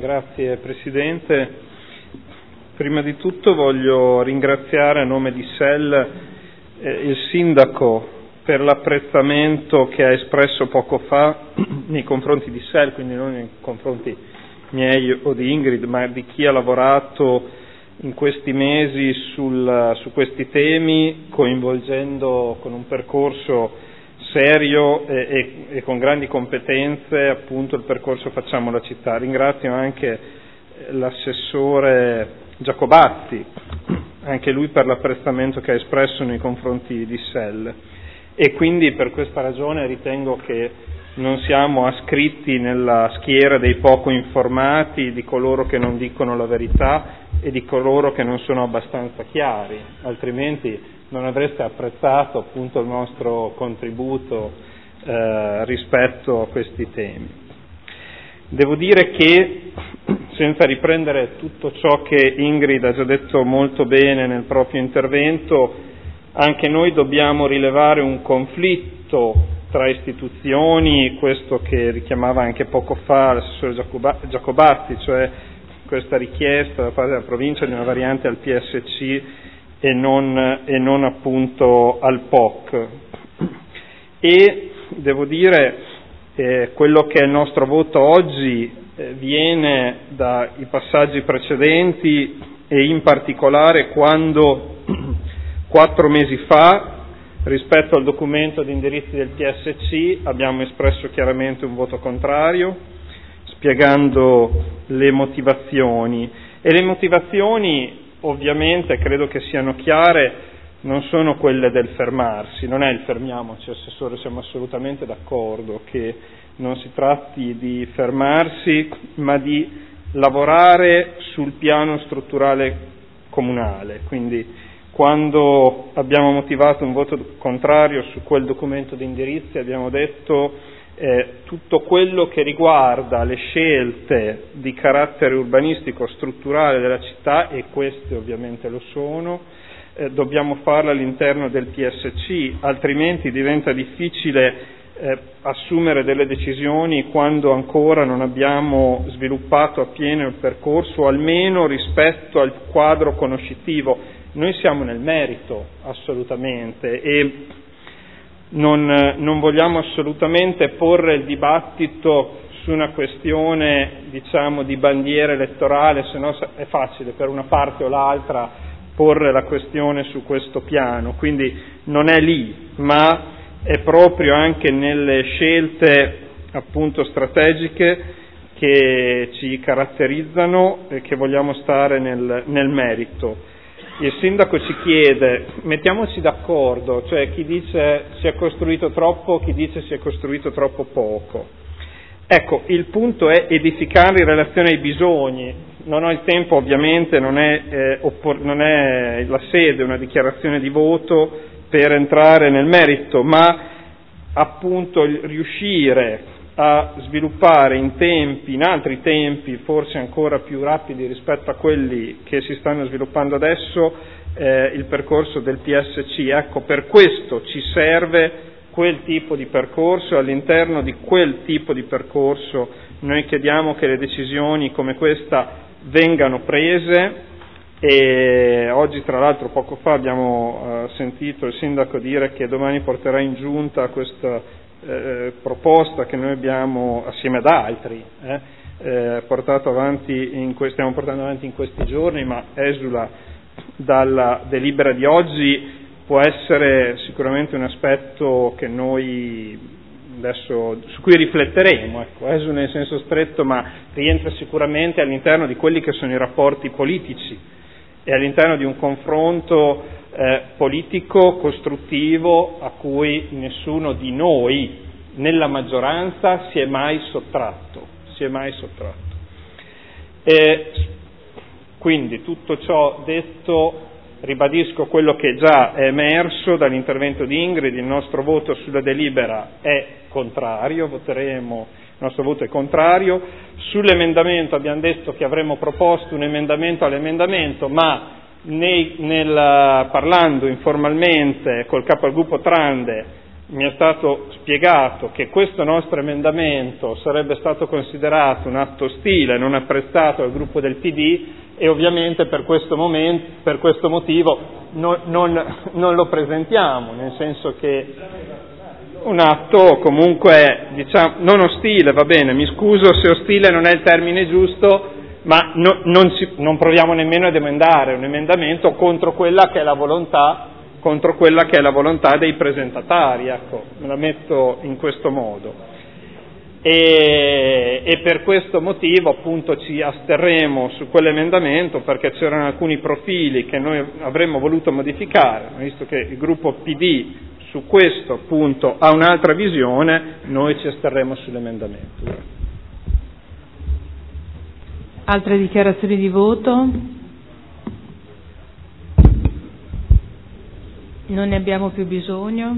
Grazie Presidente. Prima di tutto voglio ringraziare a nome di SEL il Sindaco per l'apprezzamento che ha espresso poco fa nei confronti di SEL, quindi non nei confronti miei o di Ingrid, ma di chi ha lavorato in questi mesi su questi temi, coinvolgendo con un percorso serio e con grandi competenze appunto il percorso Facciamo la città. Ringrazio anche l'assessore Giacobazzi, anche lui per l'apprezzamento che ha espresso nei confronti di SEL, e quindi per questa ragione ritengo che non siamo ascritti nella schiera dei poco informati, di coloro che non dicono la verità e di coloro che non sono abbastanza chiari, altrimenti non avreste apprezzato appunto il nostro contributo rispetto a questi temi. Devo dire che, senza riprendere tutto ciò che Ingrid ha già detto molto bene nel proprio intervento, anche noi dobbiamo rilevare un conflitto tra istituzioni, questo che richiamava anche poco fa l'assessore Giacobazzi, cioè questa richiesta da parte della provincia di una variante al PSC e non appunto al POC. E devo dire quello che è il nostro voto oggi viene dai passaggi precedenti e in particolare quando 4 mesi fa rispetto al documento di indirizzi del PSC abbiamo espresso chiaramente un voto contrario, spiegando le motivazioni, e le motivazioni ovviamente credo che siano chiare, non sono quelle del fermarsi, non è il fermiamoci, Assessore, siamo assolutamente d'accordo che non si tratti di fermarsi, ma di lavorare sul piano strutturale comunale. Quindi quando abbiamo motivato un voto contrario su quel documento di indirizzi abbiamo detto tutto quello che riguarda le scelte di carattere urbanistico strutturale della città, e queste ovviamente lo sono, dobbiamo farle all'interno del PSC, altrimenti diventa difficile assumere delle decisioni quando ancora non abbiamo sviluppato appieno il percorso, almeno rispetto al quadro conoscitivo. Noi siamo nel merito assolutamente e non vogliamo assolutamente porre il dibattito su una questione, diciamo, di bandiera elettorale, se no è facile per una parte o l'altra porre la questione su questo piano, quindi non è lì, ma è proprio anche nelle scelte appunto strategiche che ci caratterizzano e che vogliamo stare nel merito. Il Sindaco ci chiede, mettiamoci d'accordo, cioè chi dice si è costruito troppo, chi dice si è costruito troppo poco. Ecco, il punto è edificare in relazione ai bisogni. Non ho il tempo, ovviamente, non è la sede, una dichiarazione di voto per entrare nel merito, ma appunto riuscire a sviluppare in altri tempi, forse ancora più rapidi rispetto a quelli che si stanno sviluppando adesso, il percorso del PSC. Ecco, per questo ci serve quel tipo di percorso, e all'interno di quel tipo di percorso noi chiediamo che le decisioni come questa vengano prese. E oggi, tra l'altro, poco fa abbiamo sentito il Sindaco dire che domani porterà in giunta questa proposta che noi abbiamo, assieme ad altri, portato avanti stiamo portando avanti in questi giorni, ma esula dalla delibera di oggi. Può essere sicuramente un aspetto che noi adesso su cui rifletteremo, ecco, esula nel senso stretto, ma rientra sicuramente all'interno di quelli che sono i rapporti politici e all'interno di un confronto politico costruttivo a cui nessuno di noi nella maggioranza si è mai sottratto. Quindi, tutto ciò detto, ribadisco quello che già è emerso dall'intervento di Ingrid: il nostro voto sulla delibera è contrario, il nostro voto è contrario. Sull'emendamento abbiamo detto che avremmo proposto un emendamento all'emendamento, ma parlando informalmente col capo del gruppo Trande mi è stato spiegato che questo nostro emendamento sarebbe stato considerato un atto ostile, non apprezzato dal gruppo del PD, e ovviamente per questo motivo non lo presentiamo, nel senso che un atto comunque, diciamo, non ostile, va bene, mi scuso se ostile non è il termine giusto, ma non proviamo nemmeno ad emendare un emendamento contro quella che è la volontà dei presentatari, ecco, me la metto in questo modo. E per questo motivo appunto ci asterremo su quell'emendamento, perché c'erano alcuni profili che noi avremmo voluto modificare, visto che il gruppo PD su questo appunto ha un'altra visione, noi ci asterremo sull'emendamento. Altre dichiarazioni di voto? Non ne abbiamo più bisogno.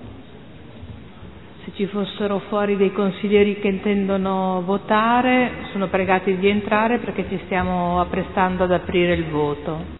Se ci fossero fuori dei consiglieri che intendono votare, sono pregati di entrare perché ci stiamo apprestando ad aprire il voto.